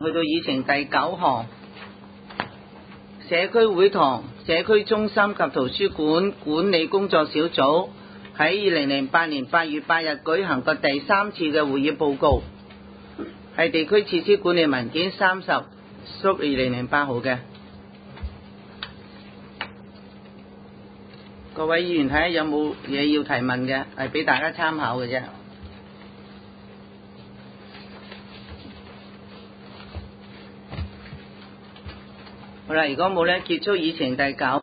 去到議程第9項，社區會堂、社區中心及圖書館管理工作小組喺2008年8月8日舉行過第3次嘅會議報告，係地區設施管理文件30/2008號嘅。各位議員睇下有冇嘢要提問嘅，係俾大家參考嘅啫。好啦，如果冇咧，結束議程第9。